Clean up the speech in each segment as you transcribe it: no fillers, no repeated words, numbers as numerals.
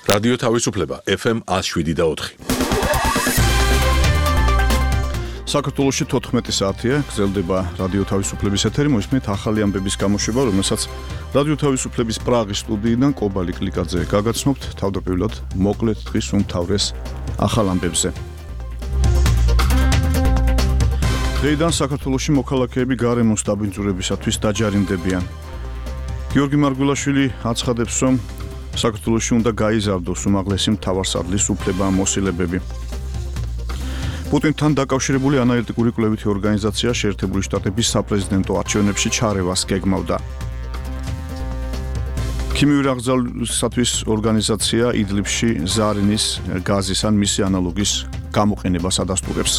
რადიო თავისუფლება FM 107.4. საქართველოში 14 საათია გრძელდება რადიო თავისუფლების ეთერი, მოისმენთ ახალი ამბების გამოშვება, რომელსაც რადიო თავისუფლების პრაღის სტუდიიდან კობალი კლიკაძე გაგაცნობთ, თავდაპირველად მოკლედ დღის უმთავრეს ახალ ამბებზე. დღეიდან საქართველოში მოქალაქეები გარემოს დაბინძურებისათვის დაჯარიმდებიან. გიორგი მარგველაშვილი აცხადებს, რომ საქართველოში უნდა გაიზარდოს უმაღლესი მთავარსარდლის უფლება-მოსილებები. პუტინთან დაკავშირებული ანალიტიკური კვლევითი ორგანიზაცია შეერთებული შტატების საპრეზიდენტო არჩევნებში ჩარევას გეგმავდა. ქიმიური აღზრდისათვის ორგანიზაცია იდლიბში ზარინის გაზის ან მისი ანალოგის გამოყენებას ადასტურებს.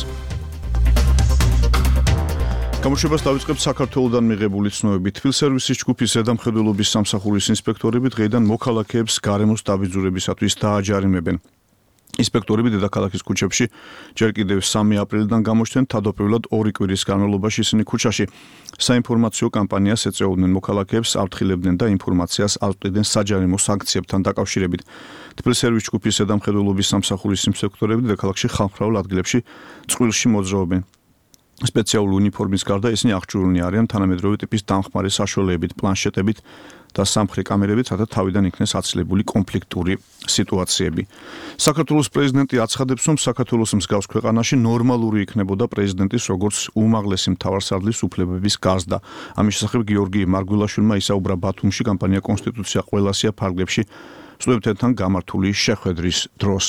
გამოშვებას დავიწყებთ საქართველოდან მიღებული ცნობები. თბილსერვისის ჯგუფის ზედამხედველობის სამსახურის ინსპექტორები დღეიდან მოქალაქეებს გარემოს დაბინძურებისათვის დააჯარიმებენ. ინსპექტორები დედაქალაქის ქუჩებში ჯერ კიდევ 3 აპრილიდან გამოჩნდნენ, თავდაპირველად 2 კვირის განმავლობაში ისინი ქუჩაში საინფორმაციო კამპანიას ეწეოდნენ, მოქალაქეებს ართმხილებდნენ და ინფორმაციას აწვდიდნენ საჯარიმო სანქციებთან დაკავშირებით. თბილსერვის ჯგუფის ზედამხედველობის სამსახურის ინსპექტორები დედაქალაქში ხალხმრავალ ადგილებში წყვილში მოძრაობენ. სპეციალური უნიფორმის გარდა ისინი აღჭურვილნი არიან თანამედროვე ტიპის დამხმარე საშუალებებით, პლანშეტებით და სამხრი კამერებით, რათა თავიდან იქნეს აცილებული კონფლიქტური სიტუაციები. საქართველოს პრეზიდენტი აცხადებს, რომ საქართველოს მსგავს ქვეყანაში ნორმალური იქნებოდა პრეზიდენტის როგორც უმაღლესი მთავარსარდლის უფლებების გაზრდა. ამის შესახებ გიორგი მარგველაშვილმა ისაუბრა ბათუმში კამპანია კონსტიტუცია ყველასია ფარგლებში სტუდენტებთან გამართული შეხვედრის დროს.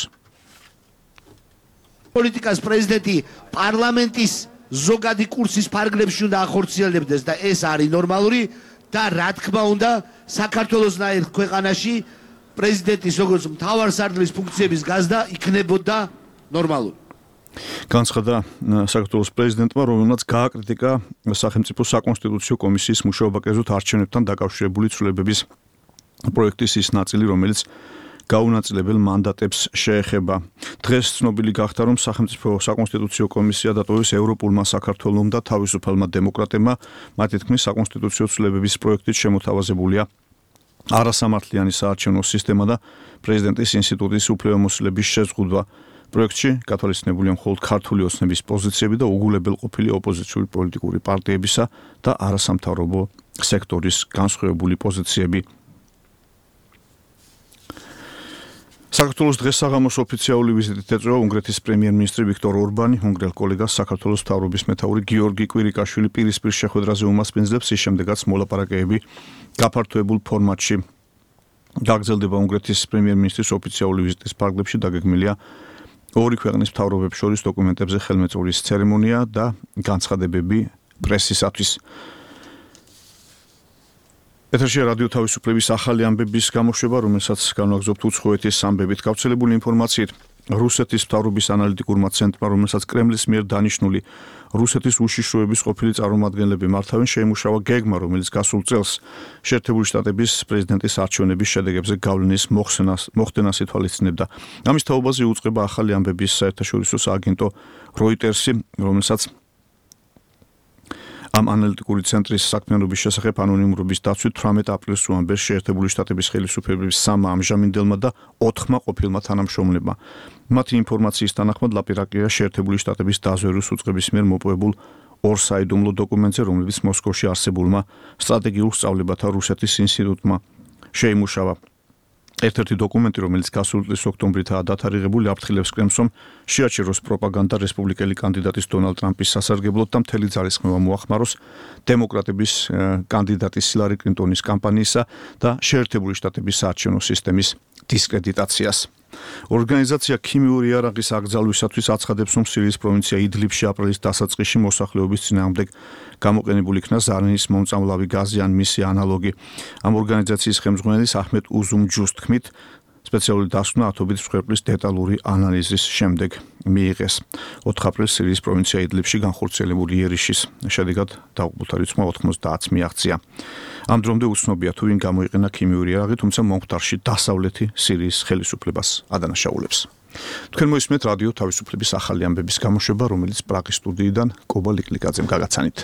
პოლიტიკას პრეზიდენტი პარლამენტის ზოგადი კურსის ფარგლებში უნდა ახორციელებდეს და ეს არის ნორმალური და რა თქმა უნდა საქართველოსნაირ ქვეყანაში პრეზიდენტის როგორც მთავარსარდლის ფუნქციების გაზრდა იქნებოდა ნორმალური. განცხადა საქართველოს პრეზიდენტმა, რომელმაც გააკრიტიკა სახელმწიფო საკონსტიტუციო კომისიის მუშაობა კერძოდ არჩევნებთან დაკავშირებული ცვლილებების პროექტის ის ნაწილი, რომელიც გაუნაწილებელ მანდატებს შეეხება. დღეს ცნობილი გახდა, რომ სახელმწიფო საკონსტიტუციო კომისია დატოვეს ევროპულმა საქართველომ და თავისუფალმა დემოკრატებმა. მათი თქმით, საკონსტიტუციო ცვლილებების პროექტით შემოთავაზებულია არასამართლიანი საარჩევნო სისტემა და პრეზიდენტის ინსტიტუტის უფლებამოსილების შეზღუდვა. პროექტში გათვალისწინებულია მხოლოდ ქართული ოცნების პოზიციები და უგულებელყოფილი ოპოზიციური პოლიტიკური პარტიებისა და არასამთავრობო სექტორის განსხვავებული პოზიციები. საქართველოს დღეს საღამოს ოფიციალური ვიზიტით ეწევა უნგრეთის პრემიერ-მინისტრი ვიქტორ ორბანი. უნგრელ კოლეგას საქართველოს მთავრობის მეთაური გიორგი კვირიკაშვილი პირისპირ შეხვედრაზე უმასპინძლებს, ის შემდეგაც მოლაპარაკებები გაფართოებულ ფორმატში გაგრძელდება. უნგრეთის პრემიერ-მინისტრის ოფიციალური ვიზიტის ფარგლებში დაგეგმილია ორი ქვეყნის მთავრობებს შორის დოკუმენტებზე ხელმეწვრის ცერემონია და განცხადებები პრესისათვის. ეთერში რადიო თავისუფლების ახალი ამბების გამოშვება, რომელსაც განვაგრძობთ უცხოეთის ამბებით. გავრცელებული ინფორმაციით, რუსეთის მთავრობის ანალიტიკურმა ცენტრმა, რომელსაც კრემლის მიერ დანიშნული რუსეთის უშიშროების ყოფილი წარმომადგენლები მართავენ, შეიმუშავა გეგმა, რომელიც გასულ წელს შეერთებული შტატების პრეზიდენტის არჩევნების შედეგებზე გავლენის მოხდენას ითვალისწინებდა. ამის თაობაზე იუწყება ახალი ამბების საერთაშორისო სააგენტო როიტერსი, რომელსაც ამ ანალიტიკური ცენტრის საქმიანობის შესახებ ანონიმურობის დაცვით 18 აპრილს უამბეს შეერთებული შტატების ხელისუფლების 3 ამჟამინდელმა და 4 ყოფილმა თანამშრომლებმა. მათი ინფორმაციის თანახმად ლაპარაკია შეერთებული შტატების დაზვერვის უწყების მიერ მოპოვებულ ორსაიდუმლო დოკუმენტზე, რომლებიც მოსკოვში არსებულმა სტრატეგიულ სწავლებათა რუსეთის ინსტიტუტმა შეიმუშავა. ერთ-ერთი დოკუმენტი, რომელიც გასული წლის ოქტომბრითაა დათარიღებული, აფრთხილებს კრემლს, რომ შეაჩეროს პროპაგანდა რესპუბლიკელი კანდიდატის დონალდ ტრამპის სასარგებლოდ და მთელი ძალისხმევა მოახმაროს დემოკრატების კანდიდატის ჰილარი კლინტონის კამპანიისა და შეერთებული შტატების საარჩევნო სისტემის დისკრედიტაციას. ორგანიზაცია ქიმიური იარაღის აკრძალვისათვის აცხადებს, რომ სირიის პროვინცია იდლიბში აპრილის დასაწყისში მოსახლეობის წინააღმდეგ გამოყენებული იქნა ზარინის მომწამლავი გაზი ან მისი ანალოგი. ამ ორგანიზაციის ხელმძღვანელის აჰმედ უზუმჯუს თქმით, სპეციალური დასკვნა ათობით მსხვერპლის დეტალური ანალიზის შემდეგ მიიღეს. 4 აპრილს სირიის პროვინცია იდლიბში განხორციელებული იერიშის შედეგად დაღუპულთა რიცხვმა 90-ს მიაღწია. ამ დრომდე უცნობია თუ ვინ გამოიყენა ქიმიური იარაღი, თუმცა მომხდარში დასავლეთი სირიის ხელისუფლებას ადანაშაულებს. თქვენ მოისმენთ რადიო თავისუფლების ახალი ამბების გამოშვება, რომელიც პრაღის სტუდიიდან კობალი კლიკაძემ გაგაცანით.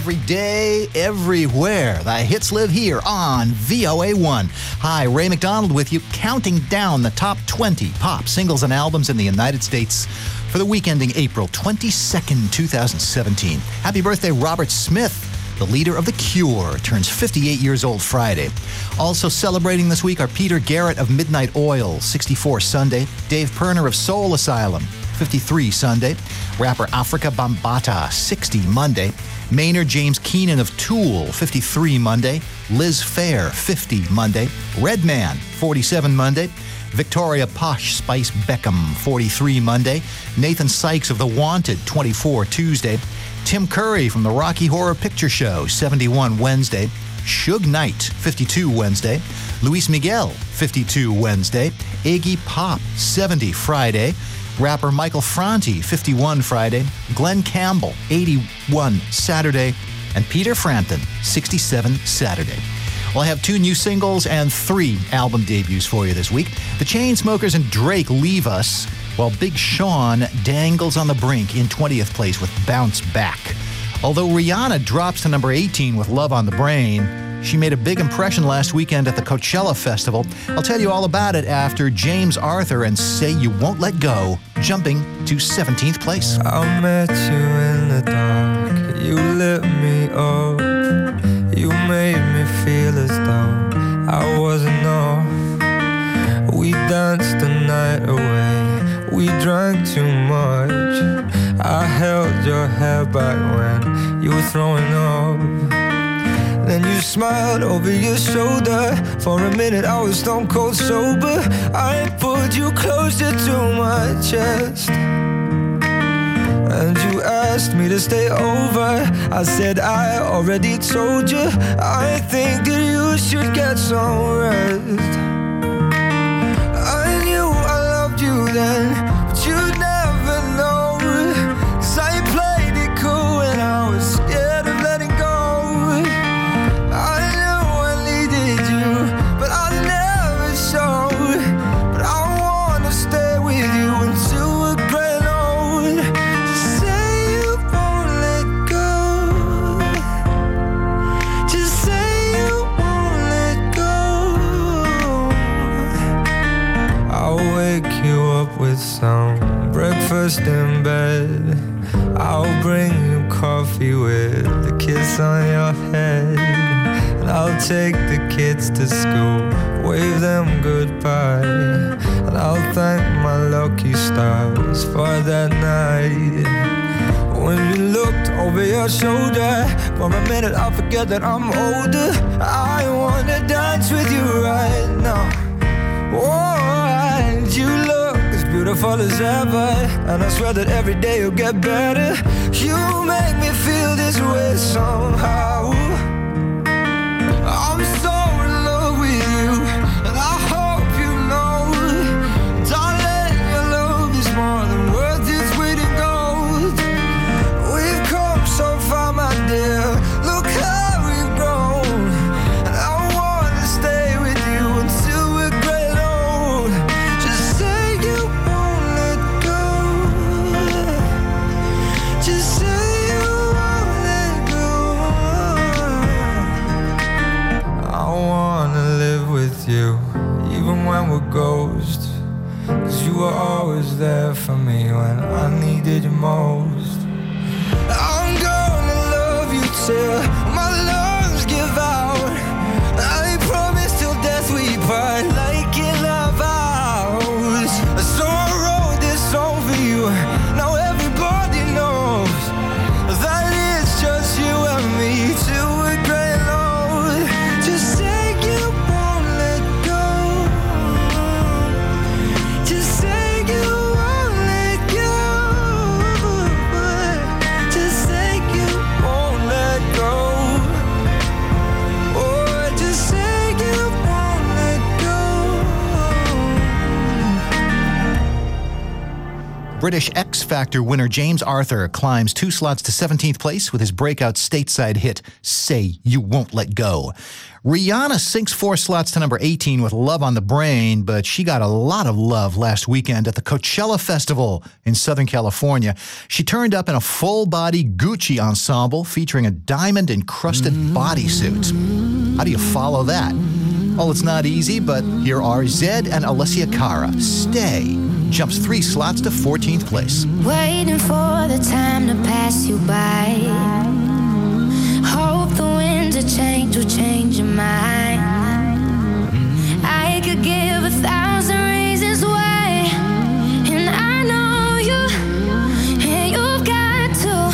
every day, everywhere. The hits live here on VOA1. Hi, Ray McDonald with you, counting down the top 20 pop singles and albums in the United States for the week ending April 22nd, 2017. Happy birthday, Robert Smith. The leader of The Cure turns 58 years old Friday. Also celebrating this week are Peter Garrett of Midnight Oil, 64 Sunday. Dave Pirner of Soul Asylum, 53 Sunday. Rapper Afrika Bambaataa, 60 Monday. Maynard James Keenan of Tool, 53 Monday. Liz Phair, 50 Monday. Redman, 47 Monday. Victoria Posh Spice Beckham, 43 Monday. Nathan Sykes of The Wanted, 24 Tuesday. Tim Curry from the Rocky Horror Picture Show, 71 Wednesday. Suge Knight, 52 Wednesday. Luis Miguel, 52 Wednesday. Iggy Pop, 70 Friday. Rapper Michael Franti, 51 Friday. Glenn Campbell, 81 Saturday. And Peter Frampton, 67 Saturday. Well, I have 2 new singles and 3 album debuts for you this week. The Chainsmokers and Drake leave us, while Big Sean dangles on the brink in 20th place with Bounce Back. Although Rihanna drops to number 18 with Love on the Brain, she made a big impression last weekend at the Coachella Festival. I'll tell you all about it after James Arthur and Say You Won't Let Go, jumping to 17th place. I met you in the dark, you lit me up, you made me feel as though I wasn't off. We danced the night away, we drank too much. I held your hair back when you were throwing up. Then you smiled over your shoulder. For a minute I was stone cold sober. I pulled you closer to my chest, and you asked me to stay over. I said I already told you, I think that you should get some rest. I knew I loved you then, but you'd never know, 'cause I played it cool and I was scared of letting go. I knew I needed you, but I never showed. But I wanna stay with you until we're grown old. Just say you won't let go. Just say you won't let go. I'll wake you up with some breakfast in bed. I'll bring you coffee with a kiss on your head. And I'll take the kids to school, wave them goodbye. And I'll thank my lucky stars for that night. When you looked over your shoulder, for a minute I forget that I'm older. I wanna dance with you right now. Oh, and you look as beautiful as ever, and I swear that every day you'll get better. You make me feel this way somehow. I'm so in love with you, and I hope you know, darling, your love is more than worth its weight in gold. We've come so far, my dear, look how we've grown. And I wanna stay with you until we're great old. Just say you won't let go. Just say you won't let go. I wanna live with you, even when we're ghosts. 'Cause you were always there for me when I needed you most. I'm gonna love you till my lungs give out. I promise till death we part, like in our vows. So I wrote this song for you, now everybody knows that it's just you and me till we're great old. Just say you won't let go. Just say you won't let go. Just say you won't let go. British X Factor winner James Arthur climbs 2 slots to 17th place with his breakout stateside hit, Say You Won't Let Go. Rihanna sinks 4 slots to number 18 with Love on the Brain, but she got a lot of love last weekend at the Coachella Festival in Southern California. She turned up in a full-body Gucci ensemble featuring a diamond-encrusted bodysuit. How do you follow that? Well, it's not easy, but here are Zed and Alessia Cara. Stay jumps 3 slots to 14th place. Waiting for the time to pass you by. Hope the winds of change will change your mind. I could give 1,000 reasons why, and I know you, and you've got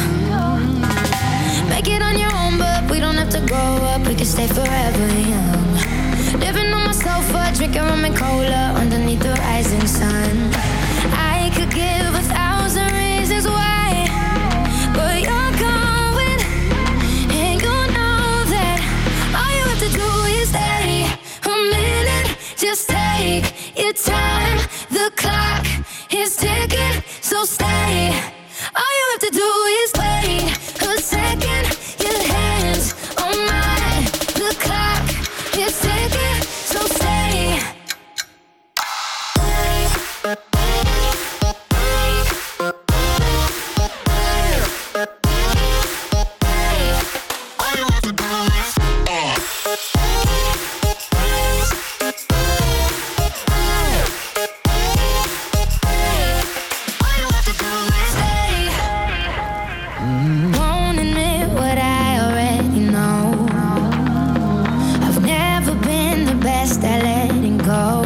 to make it on your own, but we don't have to grow up, we can stay forever young. Living on my sofa, drinking rum and cola underneath the rising sun. I could give 1,000 reasons why, but you're going, and you know that all you have to do is stay a minute. Just take your time. The clock is ticking, so stay. All you have to do is wait a second. Your hands on mine. The clock is ticking, so stay. Won't admit what I already know. I've never been the best at letting go.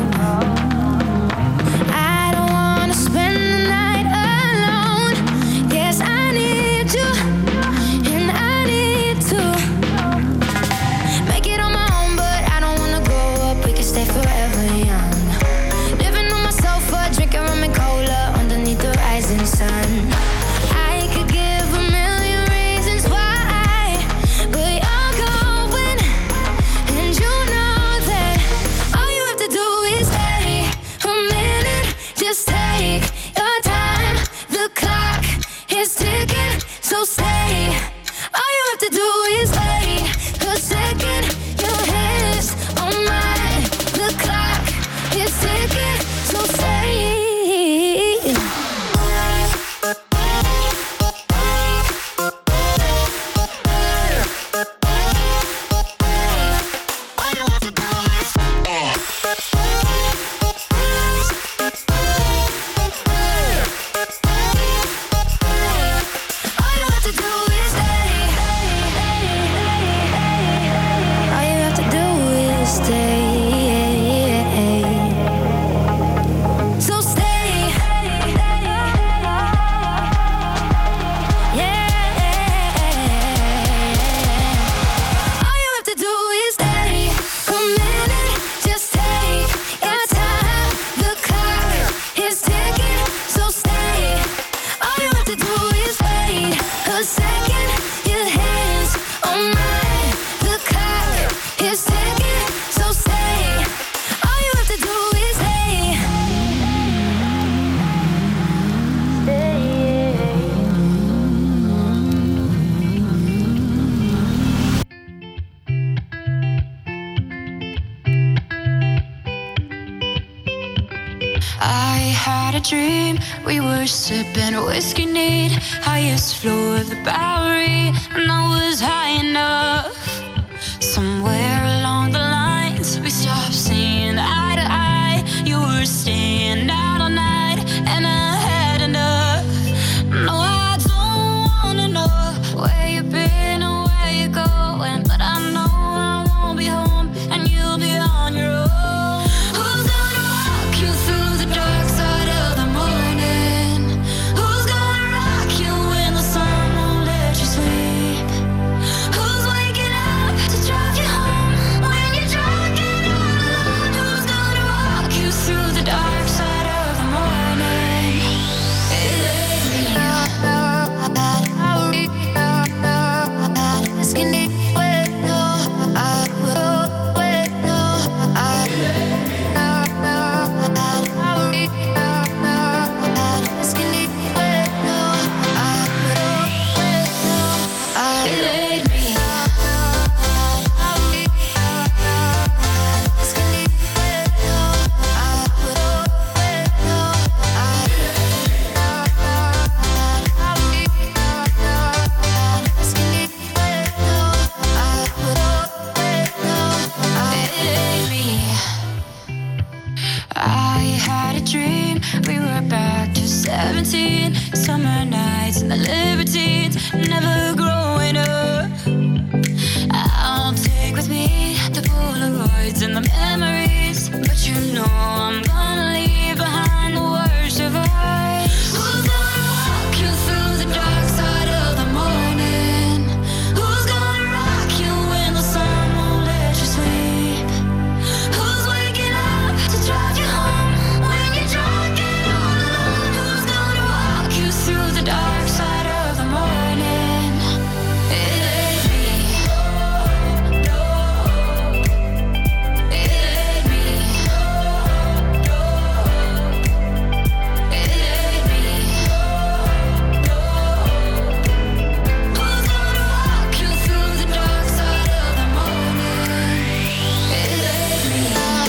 I don't wanna spend the night alone. Yes, I need you, and I need to make it on my own, but I don't wanna grow up, we can stay forever young. Living on my sofa, drinking rum and cola underneath the rising sun. I could give 1,000,000 reasons why, but you're going, and you know that all you have to do is stay a minute. Just take your time. The clock is ticking, so stay. All you have to do is wait a second. Your hands on mine. The clock is ticking, so stay. All you have to do is stay. All you have to do is stay. So stay. Yeah. All you have to do is stay a minute. Just take your time. The clock is ticking, so stay. All you have to do is wait a second. Your hands on mine. The clock is ticking, so stay. All you have to do is stay. I had a dream, we were sipping whiskey neat, highest floor of the Bowery, and I was high enough. Somewhere along the lines, we stopped seeing eye to eye. You were staying out all night, and I had enough. No, I don't wanna know where you've been or where you're going, but I know I won't be home, and you'll be on your own. Who's gonna walk you through the dark side of the morning? Who's gonna rock you when the sun won't let you sleep? Who's waking up to drive you home? we were back to 17. Summer nights and the libertines, never growing up. I'll take with me the Polaroids and the memories, but you know I'm gonna leave behind the worst of us. Who's gonna walk you through the dark side of the morning? Who's gonna rock you when the sun won't let you sleep? Who's waking up to drive you home when you're drunk and all alone? Who's gonna walk you through the dark side of the morning? It ain't me. No. It ain't me. No. It ain't me. No. Who's gonna walk you through the dark side of the morning? It ain't me.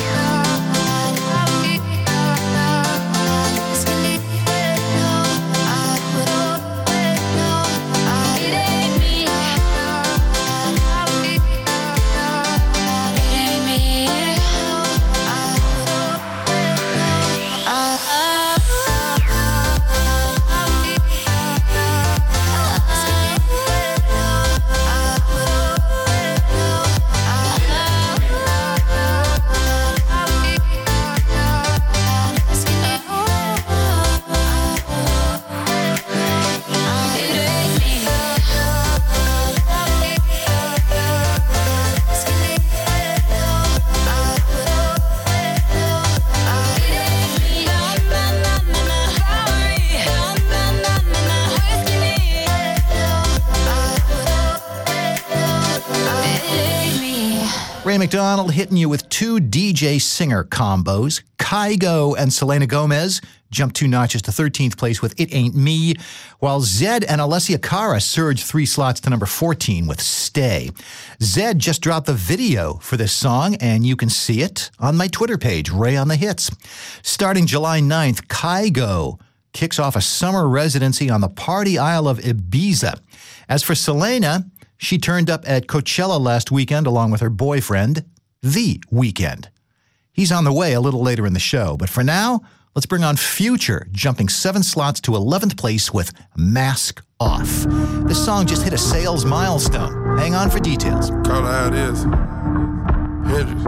Ray McDonald hitting you with two DJ-singer combos. Kygo and Selena Gomez jumped 2 notches to 13th place with It Ain't Me, while Zed and Alessia Cara surged 3 slots to number 14 with Stay. Zed just dropped the video for this song, and you can see it on my Twitter page, Ray on the Hits. Starting July 9th, Kygo kicks off a summer residency on the party isle of Ibiza. As for Selena, she turned up at Coachella last weekend along with her boyfriend, The Weeknd. He's on the way a little later in the show, but for now, let's bring on Future, jumping 7 slots to 11th place with Mask Off. This song just hit a sales milestone. Hang on for details. Call it how it is. Hendrix.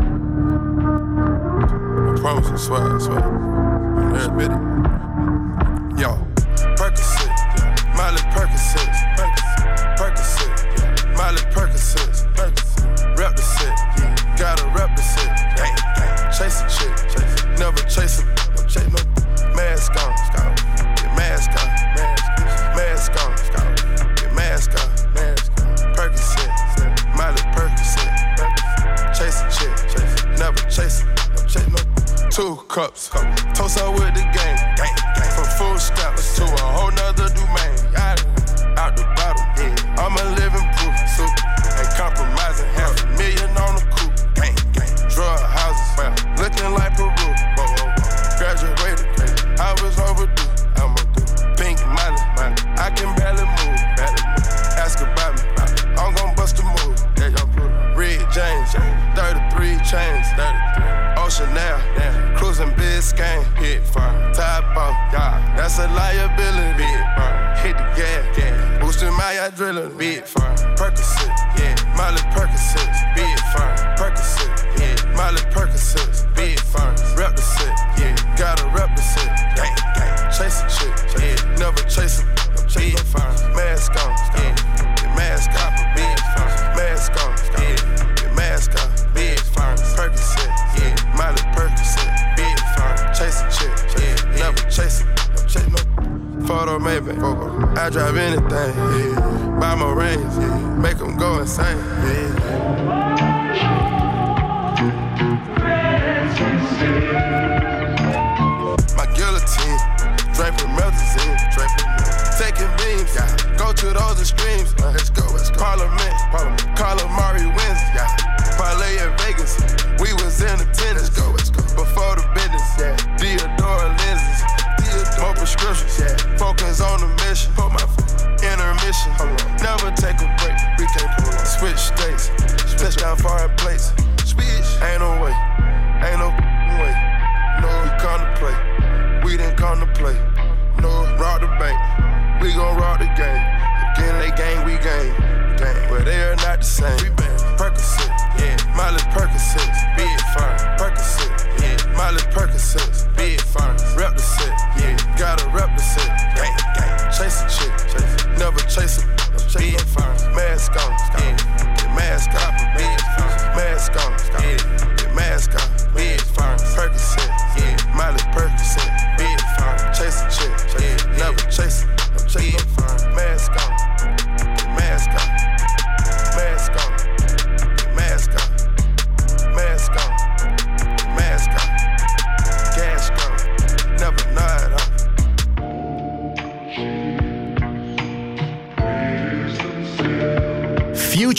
I promise, I swear. Every bit. Yo, Percocet, Miley Percocet, Percocet, Miley Percocet, rep the set, gotta rep the set, chase a chick, never chase a, no mask on, get mask on, mask on, get mask on, Percocet, Miley Percocet, chase a chick, never chase a, no 2 cups, toast up with the gang, from full stops to a whole nother domain, out the bottom, I'm a living proof, ain't compromising, $500,000 on the coupe, drug houses, looking like Peru, graduated, I was overdue, I'm a do, pink money, I can barely move, ask about me, I'm gon' bust a move, Red James, 33 chains, Ocean now, cruising Biscayne, hit fire, top off, that's a liability, hit the gas, boosting my adrenaline, big fire, Percocet, Miley Percocet, big fire, Percocet, Miley Percocet, big fire, rep the set, gotta rep the set, chase a chick, never chase a, big fire, mask on, get mask on, big fire, mask on, get mask on, big fire, Percocet, Miley Percocet, big fire, chase a chick, never chase a, no photo maybe, I drive anything, buy my rings, make them go insane, My guillotine, draping melazine, taking beams, go to those extremes, let's go, Parliament, Calamari wins, parlay in Vegas, we was in attendance, before the business, Diodora lenses, more prescriptions, focus on the mission, intermission, never take a break, we can't pull on, switch states, touchdown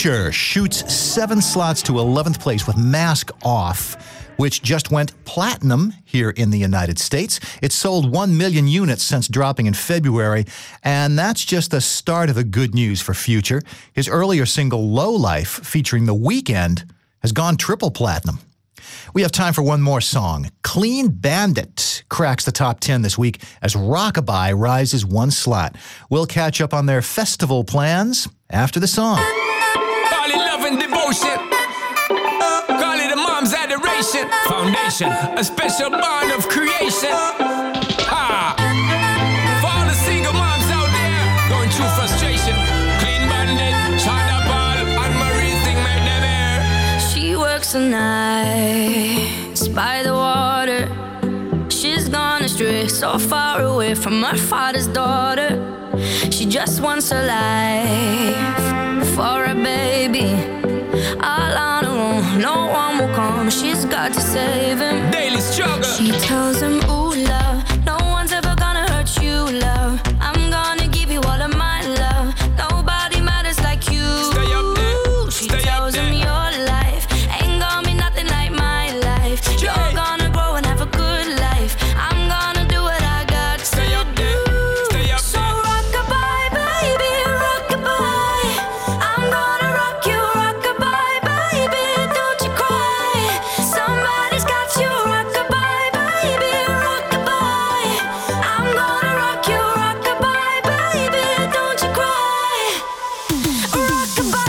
Future shoots 7 slots to 11th place with Mask Off, which just went platinum here in the United States. It's sold 1 million units since dropping in February, and that's just the start of the good news for Future. His earlier single, Low Life, featuring The Weeknd, has gone triple platinum. We have time for one more song. Clean Bandit cracks the top 10 this week as Rockabye rises 1 slot. We'll catch up on their festival plans after the song. Call it love and devotion. Call it a mom's adoration. Foundation, a special bond of creation. Ha! For all the single moms out there going through frustration. Clean Bandit, China Ball, and Marie's thing made them air. She works the nights by the water. She's gone astray, so far away from her father's daughter. She just wants her life for a baby. All on her own, no one will come. She's got to save him. Daily struggle. She tells him, ooh, love, no one's ever gonna hurt you, love. I'm gonna give you all of my love. Nobody matters like you. Stay up there. She Stay tells up there. him your life ain't gonna be nothing like my life. You're gonna grow and have a good life. I'm gonna do what I got to Stay up there. Stay up So there. rockabye, baby, rockabye. I'm gonna rock you, rockabye, baby. Don't you cry. Somebody's got you, rockabye, baby, rockabye. I'm gonna rock you, rockabye, baby. Don't you cry. Rockabye.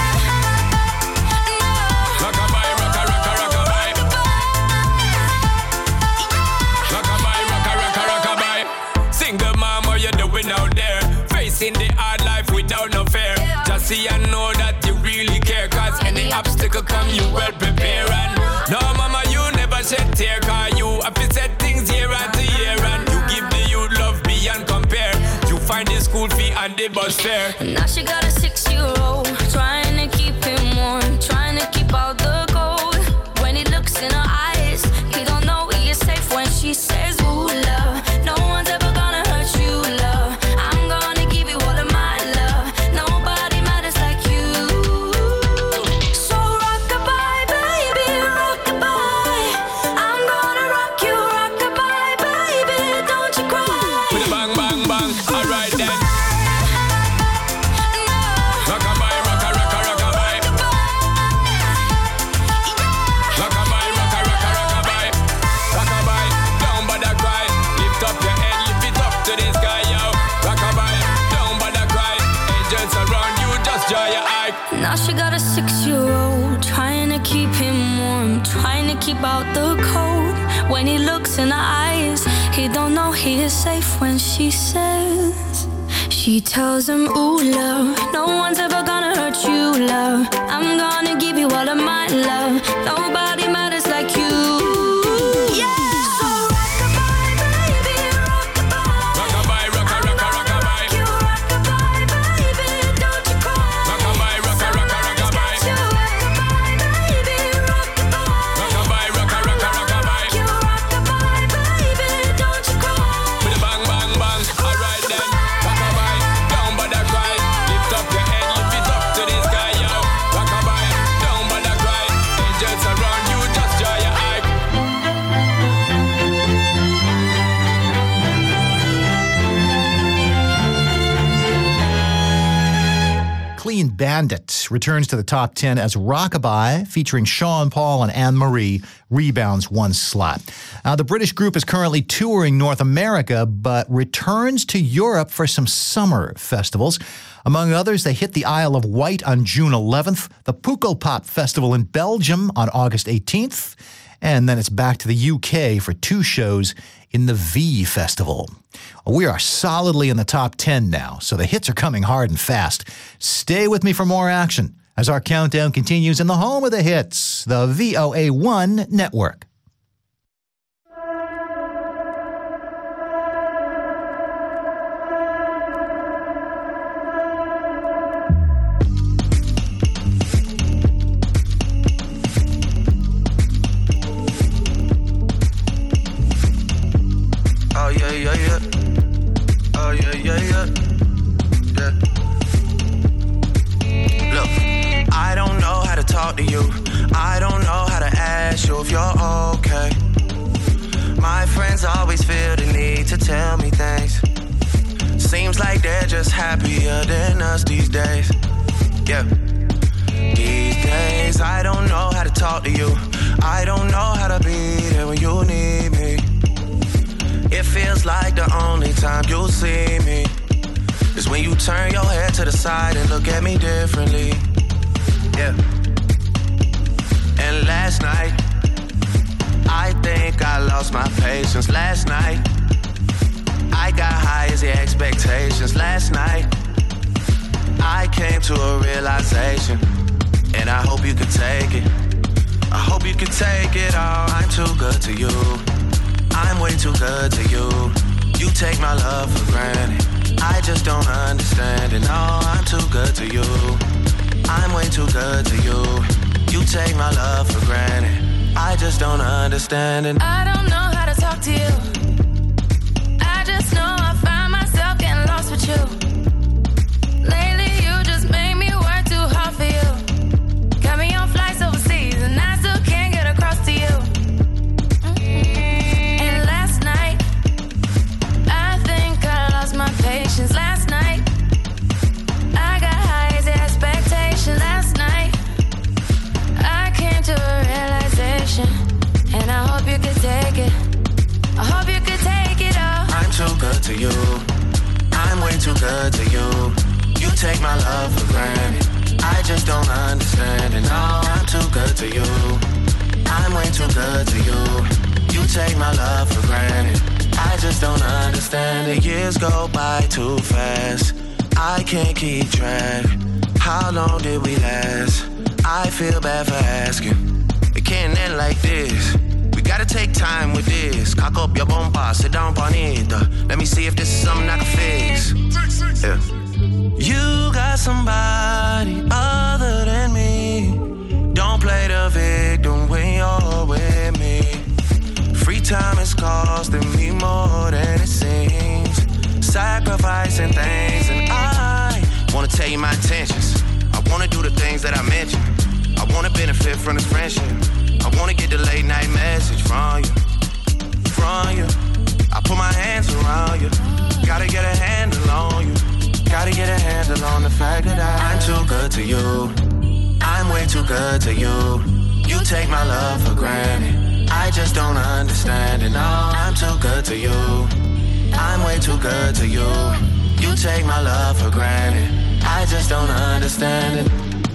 Rockabye, rocka, rocka, rockabye. Rockabye, rocka, rocka, rockabye. Single mom, what you doing out there? Facing the hard life without no fear. Just see and know that you really care. Cause any obstacle come, you well prepare. And no, mama, you never shed tear. Cause you have to set things year after year. And you give the youth love beyond compare. You find the school fee and the bus fare. Now she got a 6-year-old, trying to keep him warm, trying to keep out the cold. When he looks in her eyes, he don't know he is safe when she says, ooh, love, no one's ever gonna hurt you, love. I'm gonna give you all of my love. Nobody matters like you. So rockabye, baby, rockabye. I'm gonna rock you, rockabye, baby. Don't you cry. With a bang, bang, bang. Alright then. Rockabye, rocka, rocka, rockabye. Rockabye, rocka, rocka, rockabye. Rockabye, down by the cry. Lift up your head, lift it up to the sky, yo. Rockabye, down by the cry. Angels around you, just dry your eye. Now she got a 6-year-old, trying to keep him warm, trying to keep out the cold. When he looks in her eyes, he don't know he is safe when she says. She tells him, ooh, love, no one's ever gonna hurt you, love. I'm gonna give you all of my love. Nobody matters like you. Yeah. So rockabye, baby, rockabye. Rockabye, rocka, rocka, rockabye. You rockabye, baby, don't you cry. Rockabye, rocka, rocka, rockabye. You rockabye, baby, rockabye. Rockabye, rocka, rocka, rockabye. You rockabye, baby, don't you cry. With a bang, bang, bang. Alright then. Rockabye, down by the cry. Lift up your head, lift it up to the sky, yo. Rockabye, down by the cry. Angels around you, just dry your eye. Clean Bandit returns to the top 10 as Rockabye, featuring Sean Paul and Anne-Marie, rebounds 1 slot. The British group is currently touring North America, but returns to Europe for some summer festivals. Among others, they hit the Isle of Wight on June 11th, the Pukkelpop Festival in Belgium on August 18th, and then it's back to the UK for 2 shows in the V Festival. We are solidly in the top 10 now, so the hits are coming hard and fast. Stay with me for more action as our countdown continues in the home of the hits, the VOA1 Network. Oh yeah, yeah, yeah. Oh yeah, yeah, yeah. Yeah. Look, proof you're okay. My friends always feel the need to tell me things. Seems like they're just happier than us these days. Yeah. These days I don't know how to talk to you. I don't know how to be there when you need me. It feels like the only time you'll see me is when you turn your head to the side and look at me differently. Yeah. And last night, I think I lost my patience. Last night, I got high as the expectations. Last night, I came to a realization, and I hope you could take it. I hope you could take it all. I'm too good to you. I'm way too good to you. You take my love for granted. I just don't understand it. No, I'm too good to you. I'm way too good to you. You take my love for granted. I just don't understand it. I don't know how to talk to you. I just know I find myself getting lost with you. Lately you just make me work too hard for you. Got me on flights overseas and I still can't get across to you. And last night, I think I lost my patience. Last night, I got high as the expectation. Last night, I came to a realization, and I hope you could take it. I hope you could take it all. I'm too good to you. I'm way too good to you. You take my love for granted. I just don't understand it. No, I'm too good to you. I'm way too good to you. You take my love for granted. I just don't understand it. Years go by too fast. I can't keep track. How long did we last? I feel bad for asking. It can't end like this. We gotta take time with this. Cock up your bumper, sit down on it. Let me see if this is something I can fix. Yeah. You got somebody other than me. Don't play the victim when you're with me. Free time is costing me more than it seems. Sacrificing things, and I wanna tell you my intentions. I wanna do the things that I mentioned. I wanna benefit from this friendship. I wanna get the late night message from you. From you. I put my hands around you. Gotta get a handle on you. Gotta get a handle on the fact that I'm too good to you. I'm way too good to you. You take my love for granted. I just don't understand it. No, I'm too good to you. I'm way too good to you. You take my love for granted. I just don't understand it.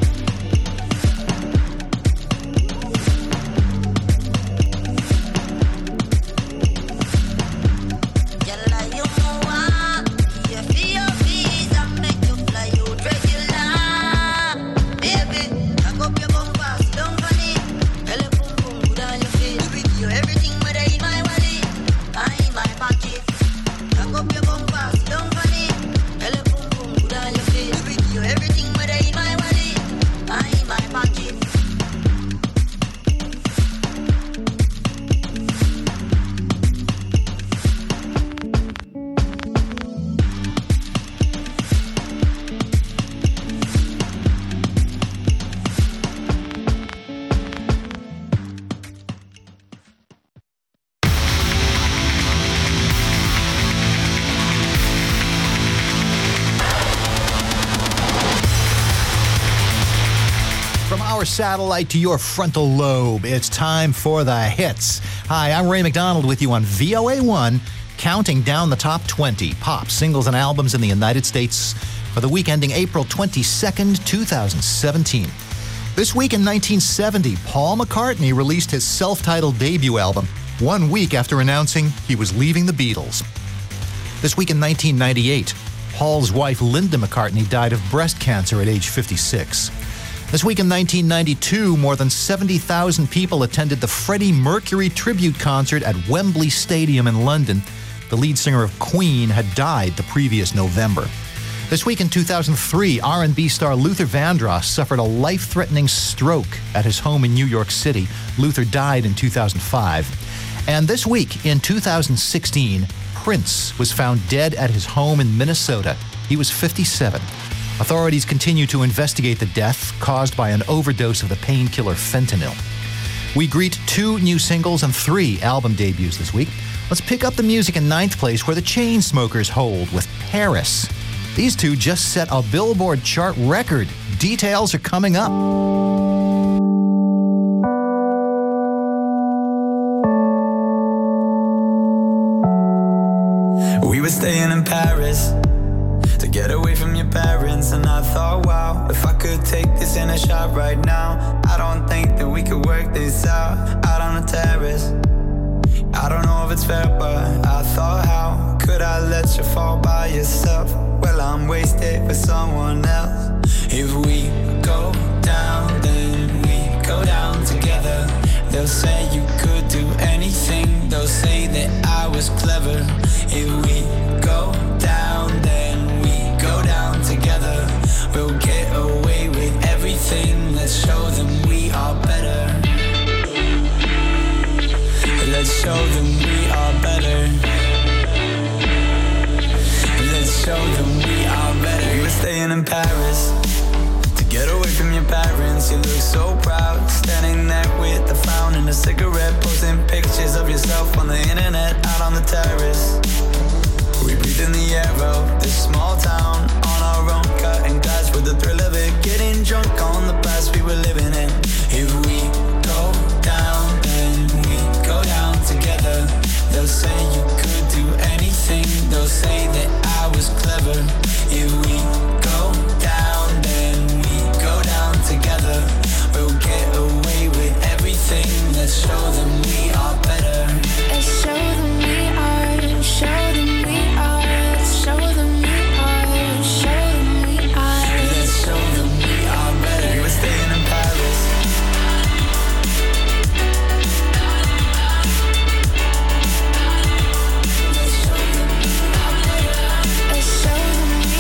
Satellite to your frontal lobe. It's time for the hits. Hi, I'm Ray McDonald with you on VOA1, counting down the top 20 pop singles and albums in the United States for the week ending April 22nd, 2017. This week in 1970, Paul McCartney released his self-titled debut album 1 week after announcing he was leaving the Beatles. This week in 1998, Paul's wife Linda McCartney died of breast cancer at age 56. This week in 1992, more than 70,000 people attended the Freddie Mercury tribute concert at Wembley Stadium in London. The lead singer of Queen had died the previous November. This week in 2003, R&B star Luther Vandross suffered a life-threatening stroke at his home in New York City. Luther died in 2005. And this week in 2016, Prince was found dead at his home in Minnesota. He was 57. Authorities continue to investigate the death caused by an overdose of the painkiller fentanyl. We greet 2 new singles and 3 album debuts this week. Let's pick up the music in 9th place where the Chainsmokers hold with Paris. These 2 just set a Billboard chart record. Details are coming up. We were staying in Paris to get away from your parents, and I thought, wow, if I could take this in a shot right now, I don't think that we could work this out on the terrace. I don't know if it's fair, but I thought, how could I let you fall by yourself? Well, I'm wasted with someone else. If we go down, then we go down together. They'll say you could do anything, they'll say that I was clever. If we go down, then we go down together. We'll get away with everything, let's show them we are better. Let's show them we are better. Let's show them we are better. We were staying in Paris to get away from your parents. You look so proud, standing there with a frown and a cigarette, posting pictures of yourself on the internet, out on the terrace. We breathe in the air of this small town, on our own, cutting glass with the thrill of it, getting drunk on the past we were living in. If we go down, then we go down together. They'll say you could do anything, they'll say that I was clever. If we go down, then we go down together. We'll get away with everything, let's show them we are better. Let's show them we are, show them we are, show them we are, show them we are. Let's show them we are better. We were staying in Paris. Let's show them we are, show them we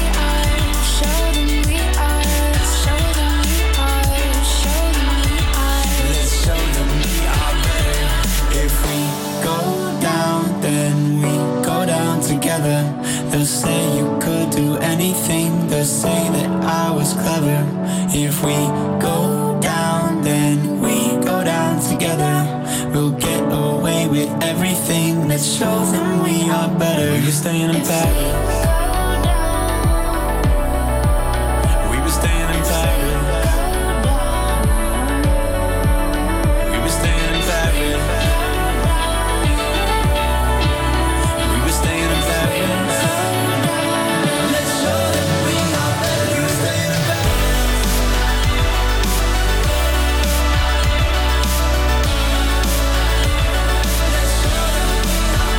are, show them we are, show them we are. Let's show them we are better. If we go down, then we go down together. They'll say you could do anything, they'll say that I was clever. If we go down, then we go down together. We'll get away with everything, let's show them we are better. We're staying in Paris. We were staying in Paris. We were staying in Paris. We were staying in Paris. Let's show them we are better. We were staying in Paris. Let's show them we are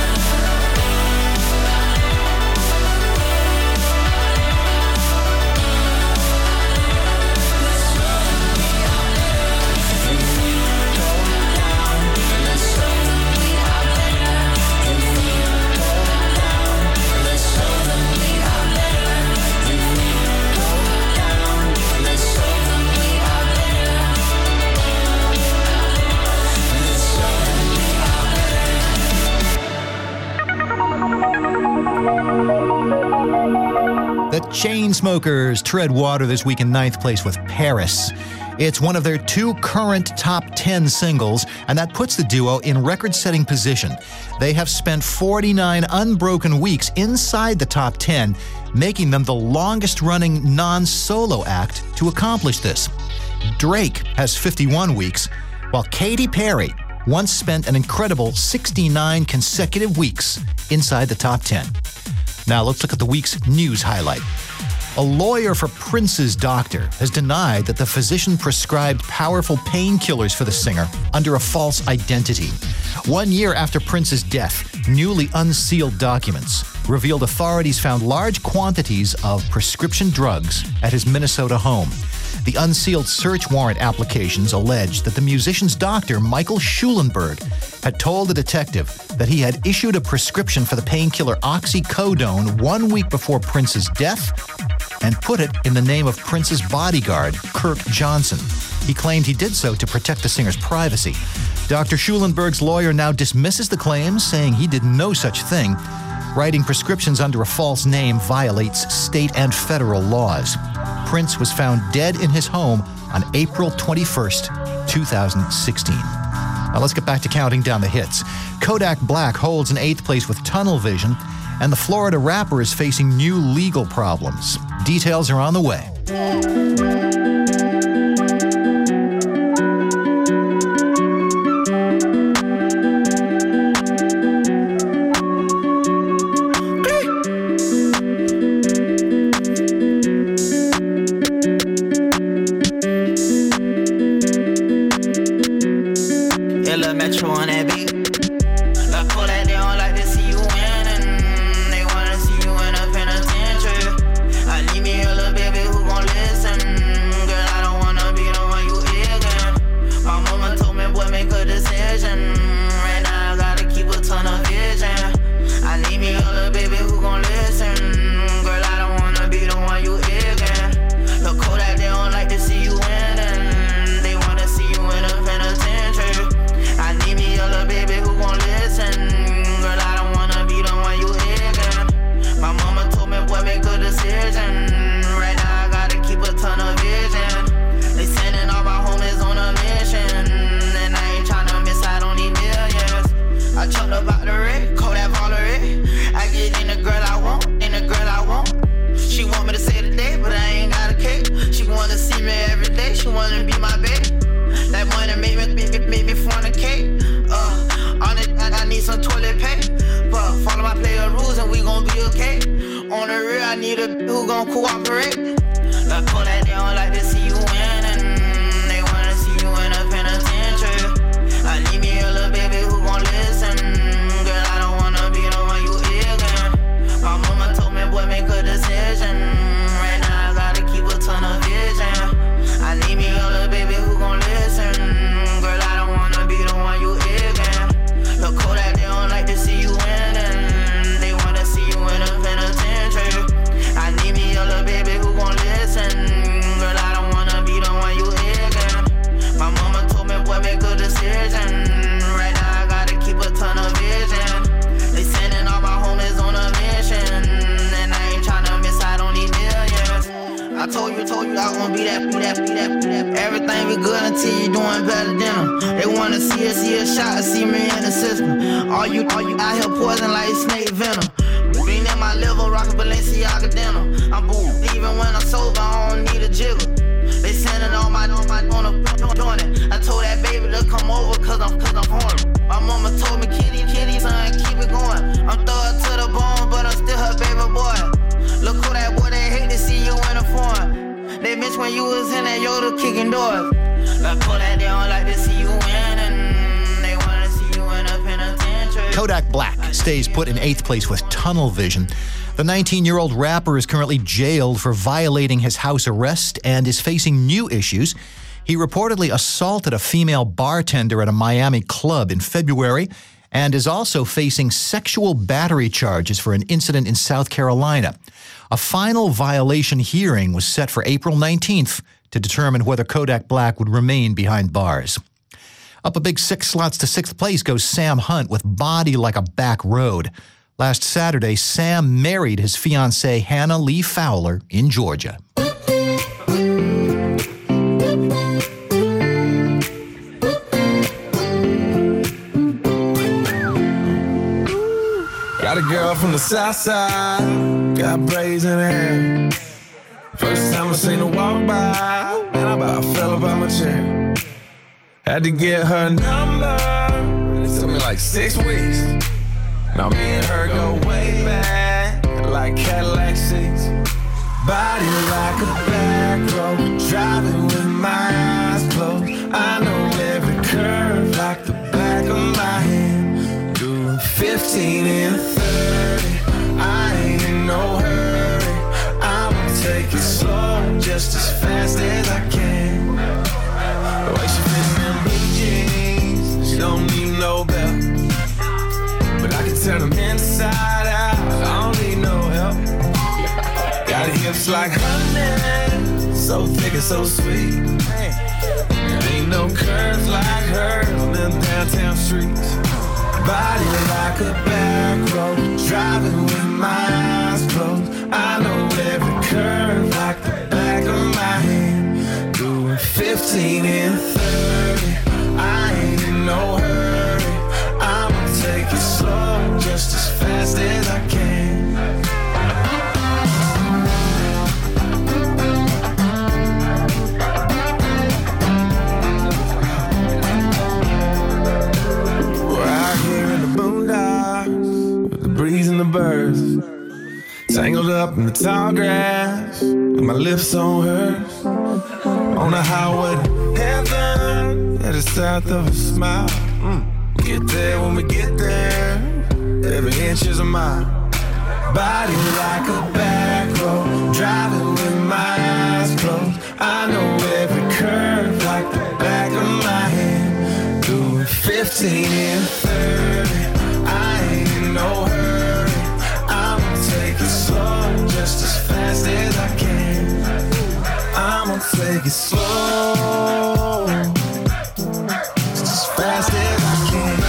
The Chainsmokers tread water this week in 9th place with Paris. It's one of their 2 current top 10 singles, and that puts the duo in record-setting position. They have spent 49 unbroken weeks inside the top 10, making them the longest-running non-solo act to accomplish this. Drake has 51 weeks, while Katy Perry once spent an incredible 69 consecutive weeks inside the top 10. Now let's look at the week's news highlight. A lawyer for Prince's doctor has denied that the physician prescribed powerful painkillers for the singer under a false identity. 1 year after Prince's death, newly unsealed documents revealed authorities found large quantities of prescription drugs at his Minnesota home. The unsealed search warrant applications alleged that the musician's doctor, Michael Schulenberg, had told the detective that he had issued a prescription for the painkiller oxycodone 1 week before Prince's death and put it in the name of Prince's bodyguard, Kirk Johnson. He claimed he did so to protect the singer's privacy. Dr. Schulenberg's lawyer now dismisses the claims, saying he did no such thing. Writing prescriptions under a false name violates state and federal laws. Prince was found dead in his home on April 21st, 2016. Now let's get back to counting down the hits. Kodak Black holds in 8th place with Tunnel Vision, and the Florida rapper is facing new legal problems. Details are on the way. Metro on that beat. Like Kodak, they don't like to see you winning. They wanna see you in a penitentiary. I need me a little baby who gon' listen. Girl, I don't wanna be the one you ignorant. My mama told me, boy, make a decision. Right now I gotta keep a ton of vision. I need me a little baby who gon' listen. Girl, I don't wanna be the one you ignorant. Look, Kodak, they don't like to see you winning. They wanna see you in a penitentiary. I need me a little baby who gon' listen. Girl, I don't wanna be the one you ignorant. My mama told me, boy, make a decision. Right now I gotta keep a ton of vision. They sending all my homies on a mission, and I ain't tryna miss out on these millions. I chucked up out the red, Kodak Valerie. I get in the girl I want, in the girl I want. She want me to say today, but I ain't got a cake. She wanna see me every day, she wanna be my baby. That money make me fornicate. On it, I need some toilet paper. Follow my player rules and we gon' be okay. On the real, I need a who gon' cooperate. Like Kodak, they don't like to see you winning. They wanna see you in a penitentiary. I need me a little baby who gon' listen. Girl, I don't wanna be the one you ignorant. My mama told me, boy, make a decision. Right now I gotta keep a ton of vision. I need me a little baby who gon' listen. Girl, I don't wanna be the one you ignorant. Look, Kodak, they don't like to see you winning. They wanna see you in a penitentiary. I need me a little baby who gon' listen. Girl, I don't wanna be the one you ignorant. My mama told me, boy, make a decision. Right now I gotta keep a ton of vision. They sending all my homies on a mission, and I ain't tryna miss out on these millions. I told you I gon' be that. Everything be good until you doing better than them. They wanna see a shot, see me in the system. All you out here poison like snake venom. Being in my liver, rockin' Balenciaga denim. I'm boom, even when I'm sober, I don't need a jiggle. They sending all my on doing it. I told that baby to come over cause I'm horny. My mama told me, kitty, son, keep it going. I'm thug to the bone, but I'm still her baby boy. Look who that boy, they hate to see you in a foreign. They miss when you was in that Yoda kicking doors. Like Kodak, they don't like to see you winning. They wanna see you in a penitentiary. Kodak Black stays put in 8th place with Tunnel Vision. The 19-year-old rapper is currently jailed for violating his house arrest and is facing new issues. He reportedly assaulted a female bartender at a Miami club in February and is also facing sexual battery charges for an incident in South Carolina. A final violation hearing was set for April 19th to determine whether Kodak Black would remain behind bars. Up a big 6 slots to 6th place goes Sam Hunt with Body Like a Back Road. Last Saturday, Sam married his fiancée Hannah Lee Fowler in Georgia. Got a girl from the south side, got braids in her hair. First time I seen her walk by, man, I about fell up out my chair. Had to get her number, it took me like 6 weeks. Now me and her go way back, like Cadillac seats. Body like a back road, driving with my eyes closed. I know every curve like the back of my hand. Doing 15 and 30, I ain't in no hurry. I'ma take it slow, just as fast as I can. The way she fits in blue jeans, she don't need no belt. But I can turn them inside out, I don't need no help. Got hips like honey, so thick and so sweet. There ain't no curves like hers on them downtown streets. Body like a back road, driving with my eyes closed. I know every curve like the back of my hand. Doing 15 and 30, birds, tangled up in the tall grass, with my lips on hers, on a highway to heaven, at the south of a smile. Get there when we get there, every inch is a mile. Body like a back road, driving with my eyes closed. I know every curve like the back of my hand. Doing 15 and 30, I ain't in no hurry. I'ma take it slow, just as fast as I can. I'ma take it slow, just as fast as I can.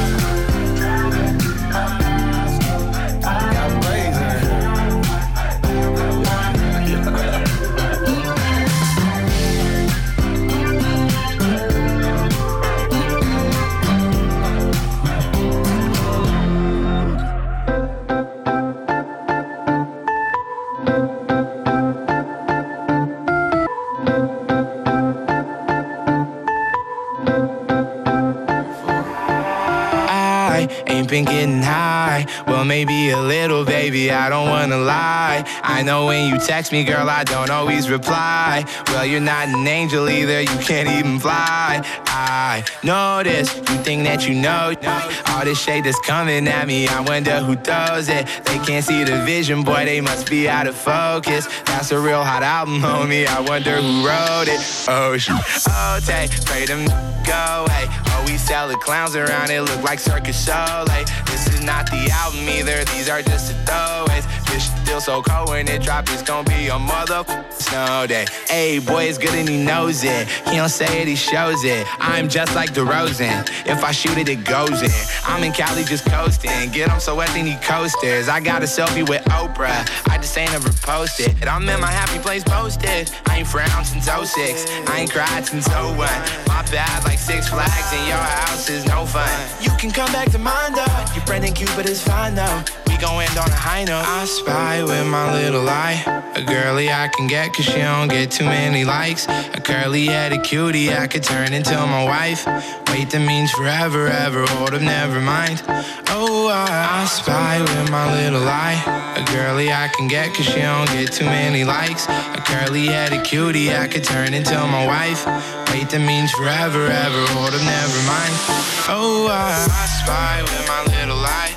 Been getting high, well maybe a little, baby, I don't wanna lie. I know when you text me, girl, I don't always reply. Well, you're not an angel either, you can't even fly. I know this, you think that you know all this shade that's coming at me, I wonder who throws it. They can't see the vision, boy, they must be out of focus. That's a real hot album, homie, I wonder who wrote it. Oh shit, oh take, pray them go away. Oh, we sell the clowns around, it look like Circus Soleil. This is not the album either, these are just the throwaways. This still so cold when it drop, it's gonna be a motherfucking snow day. Hey, boy, it's good and he knows it. He don't say it, he shows it. I'm just like DeRozan. If I shoot it, it goes in. I'm in Cali just coasting. Get him so wet, they need coasters. I got a selfie with Oprah. I just ain't ever posted. I'm in my happy place posted. I ain't frowned since 06. I ain't cried since 01. My bad like Six Flags and your house is no fun. You can come back to mine though. Your friend and Cupid is fine though. We gon' end on a high note. I spy with my little eye a girly I can get cause she don't get too many likes. A curly-headed cutie I could turn into my wife. Wait, that means forever, ever, hold up, never mind. Oh, I spy with my little eye a girly I can get cause she don't get too many likes. A curly-headed cutie I could turn into my wife. Wait, that means forever, ever, hold up, never mind. Oh, I spy with my little eye.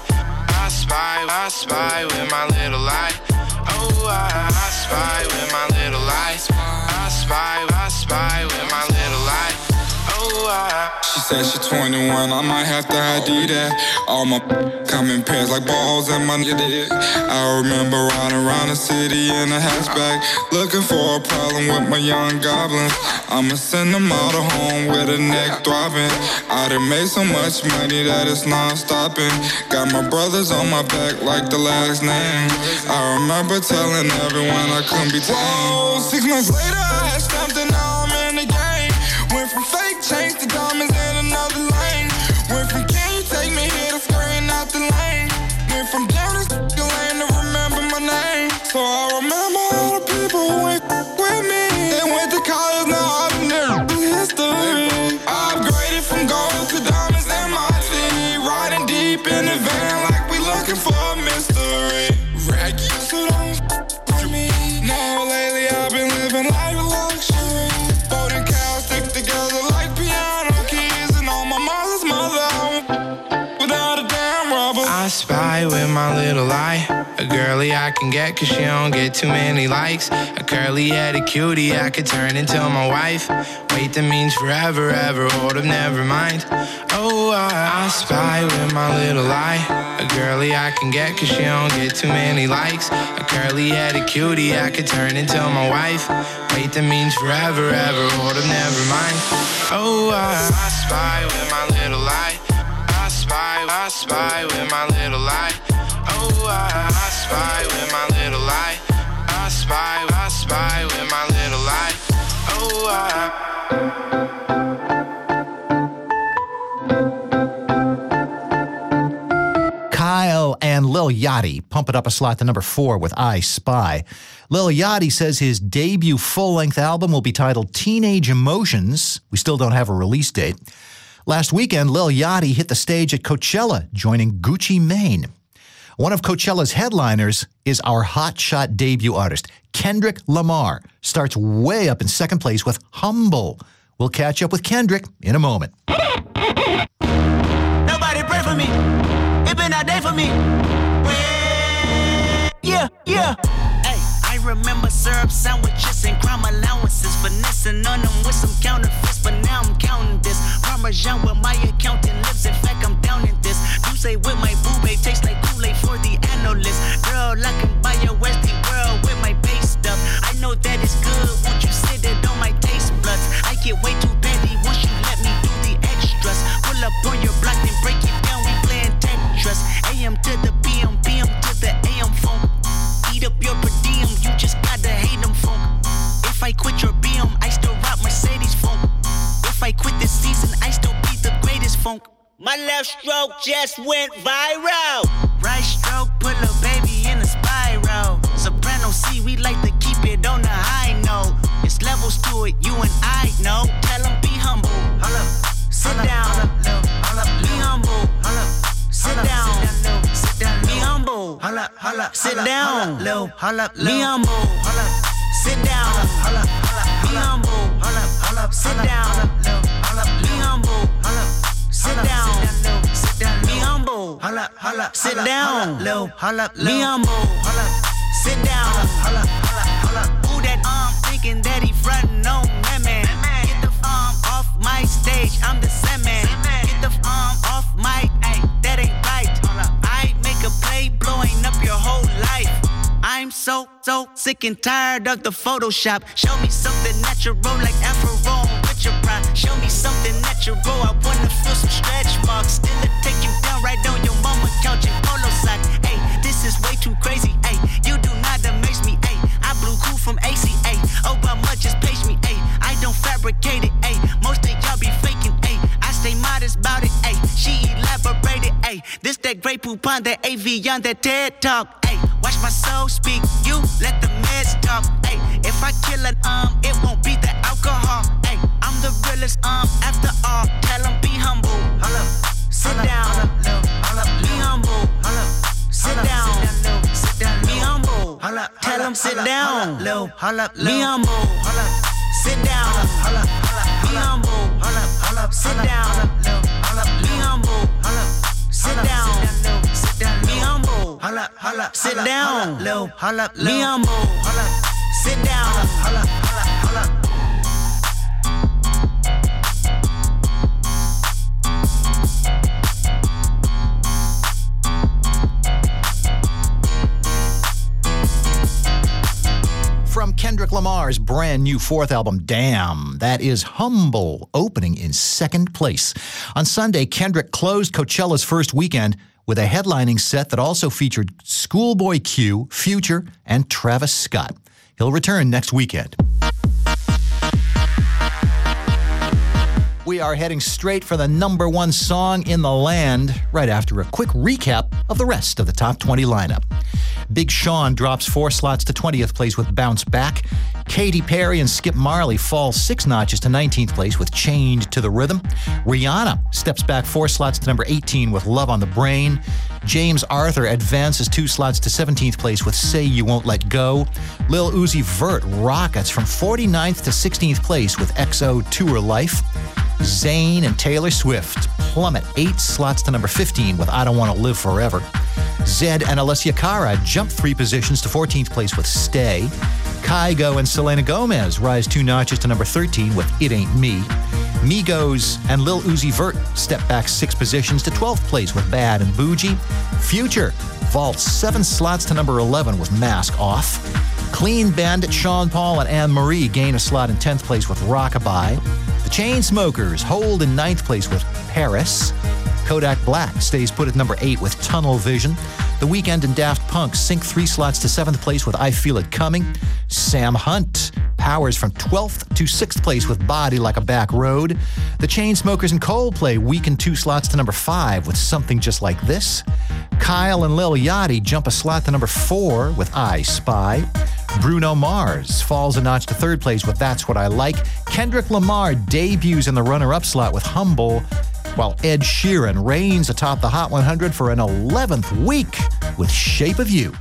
I spy with my little eye. Oh, I spy with my little eye. I spy with my little eye. Oh, She said she 21, I might have to ID that. All my come in pairs like balls and my dick. I remember riding around the city in a hatchback, looking for a problem with my young goblins. I'ma send them all to home with a neck throbbing. I done made so much money that it's non-stopping. Got my brothers on my back like the last name. I remember telling everyone I couldn't be tamed. Whoa, 6 months later I had stamped and now I'm in the game. Went from fake chains to diamonds in another lane. Went from can you take me here to screen out the lane. Went from down this lane to remember my name. So I remember all the people who went with me. They went to college, now I'm in history. I upgraded from gold to diamonds in my city. Riding deep in the van like we looking for a mystery. Raggy, so don't with me. Now lately I've been living life with luxury. Folding cows stick together like piano keys. And on my mother's mother without a damn rubber. I spy with my little eye a girly I can get cause she don't get too many likes. A curly-headed cutie I could turn into my wife. Wait, that means forever, ever, hold up, never mind. Oh, I spy with my little eye a girly I can get cause she don't get too many likes. A curly-headed cutie I could turn into my wife. Wait, that means forever, ever, hold up, never mind. Oh, I spy with my little eye. I spy with my little eye. Oh, I spy with my little eye. I spy with my little eye. Oh, Kyle and Lil Yachty pump it up a slot to number 4 with I Spy. Lil Yachty says his debut full-length album will be titled Teenage Emotions. We still don't have a release date. Last weekend, Lil Yachty hit the stage at Coachella, joining Gucci Mane. One of Coachella's headliners is our hotshot debut artist, Kendrick Lamar. Starts way up in second place with Humble. We'll catch up with Kendrick in a moment. Nobody pray for me. It been a day for me. Yeah. Hey, I remember syrup sandwiches and crime allowances, finessing on them with some counterfeits, but now I'm counting this. Parmesan where my accountant lives. In fact, I'm down in this. You say with my boo babe tastes like Kool-Aid for the analyst. Girl, I can buy your Westie world with my base stuff. I know that it's good. Won't you sit it on my taste buds? I get way too petty once you let me do the extras. Pull up on your block and break it down. We playing Tetris. AM to the PM, PM to the AM phone. Eat up your per diem, you just gotta hate them funk. If I quit your BM, I still rock Mercedes funk. If I quit this season, I still be the greatest funk. My left stroke just went viral. Right stroke put a baby in a spiral. Soprano C, we like to keep it on the high note. It's levels to it, you and I know. Tell them be humble. Sit down. Be humble. Sit down. Be humble. Sit down. Be humble. Sit down. Be humble. Sit down. Be humble. Sit down. Be humble. Sit down. Be humble. Sit down. Who that thinking that he frontin' on man? Get the off my stage, I'm the Sandman. Get the off my, ay, that ain't right. I make a play blowing up your whole life. I'm so sick and tired of the Photoshop. Show me something natural like Afro with your pride. Show me something natural, I wanna feel some stretch marks. Still take you down right on your mama couch in polo socks. Hey, this is way too crazy. Hey, you do not amaze me. Hey, I blew cool from ACA. Obama just page me. Hey, I don't fabricate it. Hey, most of y'all be faking. Hey, I stay modest about it. Hey, she elaborated. Hey, this that Grey Poupon, that AV on that TED Talk. Hey, watch my soul speak. You let the meds talk. Hey, if I kill an it won't be the alcohol. Hey, I'm the realest after all. Tell them be humble. Sit down. Be humble. Sit down. Be humble. Tell them sit down. Be humble. Sit down. Be humble. Sit down. Be humble. Sit down. Be humble. Sit down. Be humble. Sit down. From Kendrick Lamar's brand new fourth album, Damn, that is Humble, opening in second place. On Sunday, Kendrick closed Coachella's first weekend with a headlining set that also featured Schoolboy Q, Future, and Travis Scott. He'll return next weekend. We are heading straight for the number one song in the land right after a quick recap of the rest of the top 20 lineup. Big Sean drops 4 slots to 20th place with Bounce Back. Katy Perry and Skip Marley fall 6 notches to 19th place with Chained to the Rhythm. Rihanna steps back 4 slots to number 18 with Love on the Brain. James Arthur advances 2 slots to 17th place with Say You Won't Let Go. Lil Uzi Vert rockets from 49th to 16th place with XO Tour Life. Zayn and Taylor Swift plummet 8 slots to number 15 with I Don't Want to Live Forever. Zed and Alessia Cara jump 3 positions to 14th place with Stay. Kygo and Selena Gomez rise 2 notches to number 13 with It Ain't Me. Migos and Lil Uzi Vert step back 6 positions to 12th place with Bad and Bougie. Future vaults 7 slots to number 11 with Mask Off. Clean Bandit, Sean Paul, and Anne Marie gain a slot in 10th place with Rockabye. The Chainsmokers hold in 9th place with Paris. Kodak Black stays put at number 8 with Tunnel Vision. The Weeknd and Daft Punk sink 3 slots to 7th place with I Feel It Coming. Sam Hunt powers from 12th to 6th place with Body Like a Back Road. The Chainsmokers and Coldplay weaken 2 slots to number 5 with Something Just Like This. Kyle and Lil Yachty jump a slot to number 4 with I Spy. Bruno Mars falls a notch to 3rd place with That's What I Like. Kendrick Lamar debuts in the runner-up slot with Humble. while Ed Sheeran reigns atop the Hot 100 for an 11th week with Shape of You.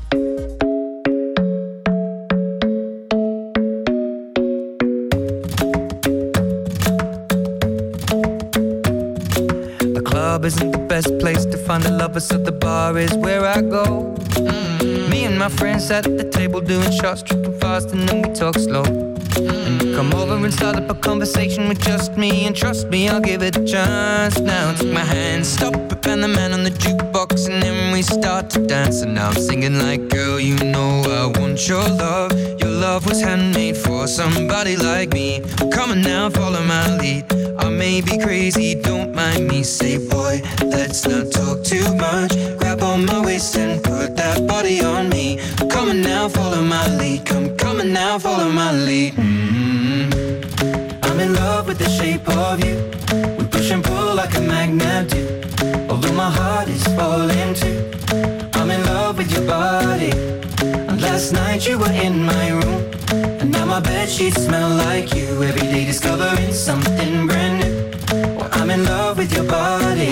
The club isn't the best place to find the lovers, so the bar is where I go. Me and my friends sat at the table doing shots, tripping fast, and then we talk slow. And you come over and start up a conversation with just me, and trust me, I'll give it a chance. Now take my hand, stop it, and the man on the jukebox, and then we start to dance. And now I'm singing like, girl, you know I want your love. Your love was handmade for somebody like me. Come on now, follow my lead. I may be crazy, don't mind me. Say, boy, let's not talk too much. Grab on my waist and put that body on me. Come on now, follow my lead. Come on now, follow my lead. I'm in love with the shape of you. We push and pull like a magnet do. Although my heart is falling too. I'm in love with your body. And last night you were in my room, and now my bedsheets smell like you. Every day discovering something brand new. Well, I'm in love with your body.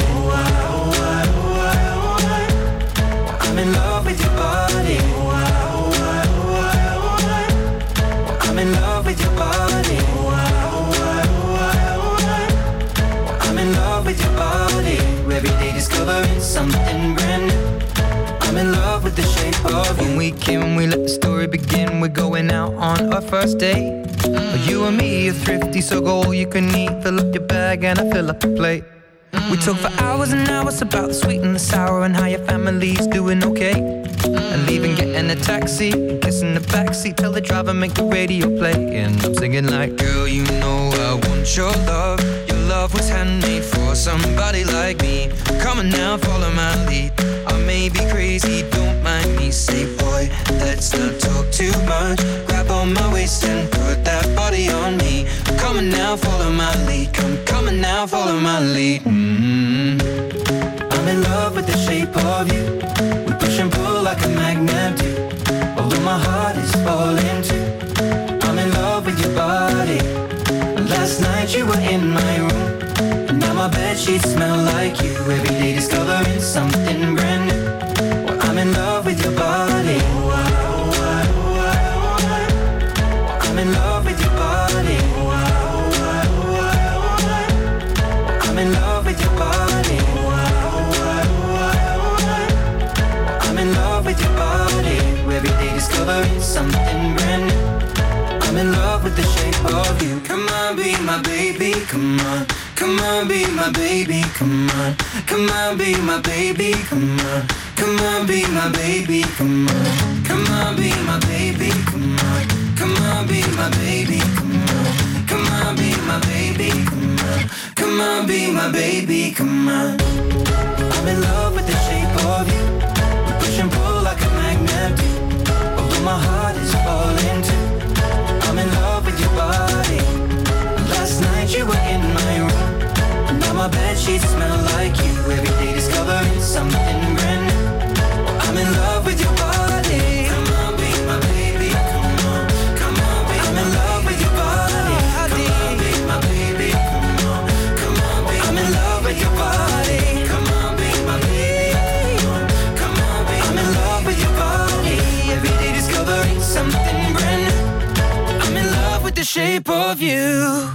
I'm in love with your body. I'm in love with your body. I'm in love with your body. Every day discovering something brand new. I'm in love with the shape of you. When we came, we let the story begin. We're going out on our first date. You and me are thrifty, so go all you can eat. Fill up your bag and I fill up the plate. We talk for hours and hours about the sweet and the sour, and how your family's doing okay. And leaving, getting a taxi, kissing the backseat, tell the driver make the radio play. And I'm singing like, girl, you know I want your love. Your love was handmade for somebody like me. Come on now, follow my lead. I may be crazy, don't mind me. Say, boy, let's not talk too much. Grab on my waist and put that body on me. Come on now, follow my lead. Come on now, follow my lead. I'm in love with the shape of you. We push and pull like a magnet do. Although my heart is falling too. I'm in love with your body. Last night you were in my room, and now my bedsheets smell like you. Every day discovering something brand new. Well, I'm in love with your body. I'm in love with your body. I'm in love with your body. I'm in love with your body. Every day discovering something brand new. I'm in love with the shape of you. Come on, be my baby, come on. Come on, be my baby, come on. Come on, be my baby, come on. Come on, be my baby, come on. Come on, be my baby, come on. Come on, be my baby, come on. Come on, be my baby, come on. Come on, be my baby, come on. I'm in love with the shape of you. We push and pull like a magnet do. Although my heart is falling too. I'm in love with your body. Last night you were in my room, and now my bedsheets smell like you. Every day discovering something brand new. I'm in love with your body. Come on, be my baby. Come on, come on, be I'm in love with your body. Come on, be my baby. Come on, come on, be I'm in love with your body. Come on, be my baby. Come on, be I'm in love with your body. Every day discovering something brand new. I'm in love with the shape of you.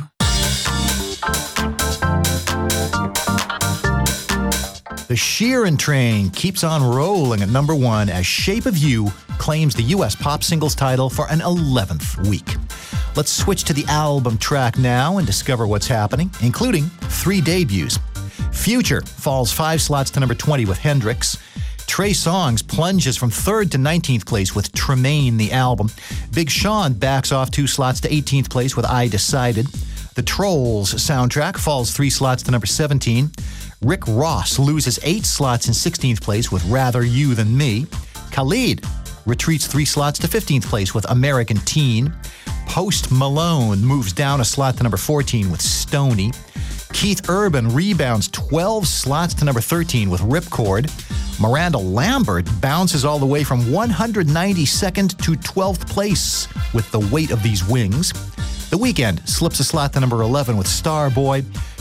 The Sheeran train keeps on rolling at number 1 as Shape of You claims the U.S. pop singles title for an 11th week. Let's switch to the album track now and discover what's happening, including 3 debuts. Future falls 5 slots to number 20 with Hendrix. Trey Songz plunges from 3rd to 19th place with Tremaine, the album. Big Sean backs off 2 slots to 18th place with I Decided. The Trolls soundtrack falls 3 slots to number 17. Rick Ross loses 8 slots in 16th place with Rather You Than Me. Khalid retreats 3 slots to 15th place with American Teen. Post Malone moves down a slot to number 14 with Stoney. Keith Urban rebounds 12 slots to number 13 with Ripcord. Miranda Lambert bounces all the way from 192nd to 12th place with The Weight of These Wings. The Weeknd slips a slot to number 11 with Starboy.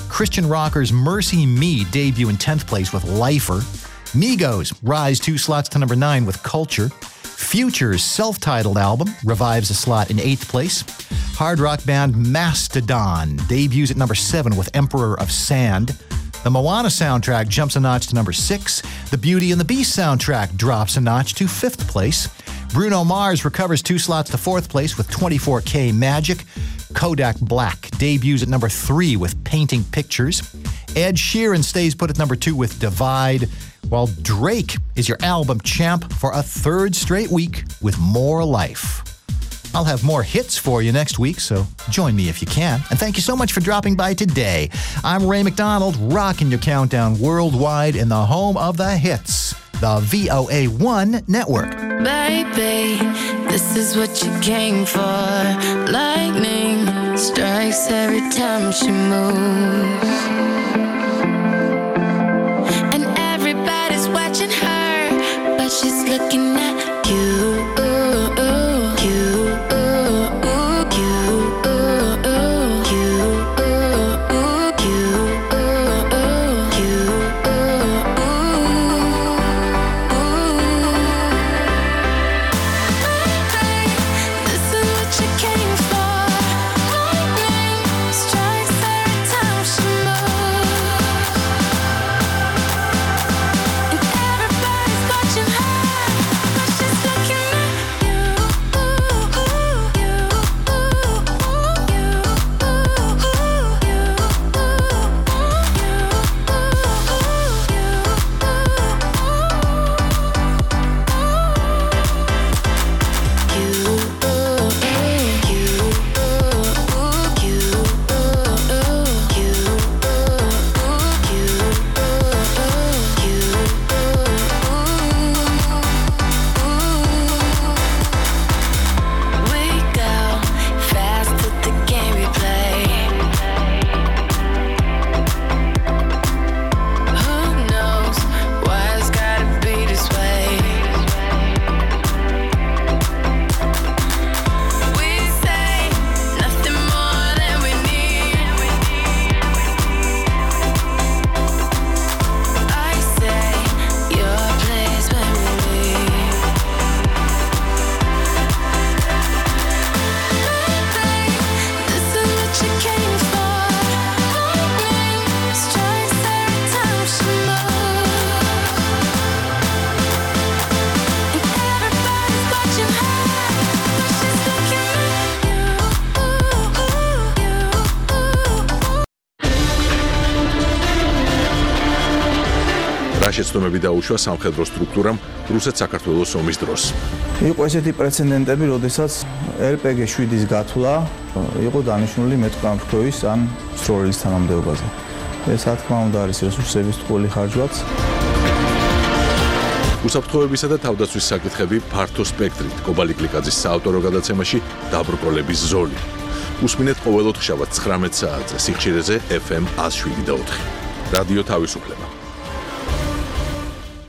Christian rockers Mercy Me debut in 10th place with Lifer. Migos rise 2 slots to number 9 with Culture. Future's self-titled album revives a slot in 8th place. Hard rock band Mastodon debuts at number 7 with Emperor of Sand. The Moana soundtrack jumps a notch to number 6. The Beauty and the Beast soundtrack drops a notch to 5th place. Bruno Mars recovers 2 slots to 4th place with 24K Magic. Kodak Black debuts at number 3 with Painting Pictures. Ed Sheeran stays put at number 2 with Divide, while Drake is your album champ for a 3rd straight week with More Life. I'll have more hits for you next week, so join me if you can. And thank you so much for dropping by today. I'm Ray McDonald, rocking your countdown worldwide in the home of the hits, the VOA1 Network. Baby, this is what you came for. Lightning strikes every time she moves. And everybody's watching her, but she's looking at you. შეცდომები დაუშვა სამხედრო სტრუქტურამ რუსეთ-საქართველოს ომის დროს. იყო ესეთი პრეცედენტები, როდესაც RPG 7-ის გათვლა იყო დანიშნული მეტყამფრქვევის ან მსროლელის თანამდებობაზე. ეს რა თქმა უნდა არის რესურსების ტყუილი ხარჯვაც. უსაფრთხოებისა და თავდაცვის საკითხები ფართო სპექტრით კობალი კლიკაძის საავტორო გადაცემაში დაბრკოლების ზოლი. უსმინეთ ყოველდღიურად 19 საათზე სიხშირეზე FM 107.4. რადიო თავისუფლება.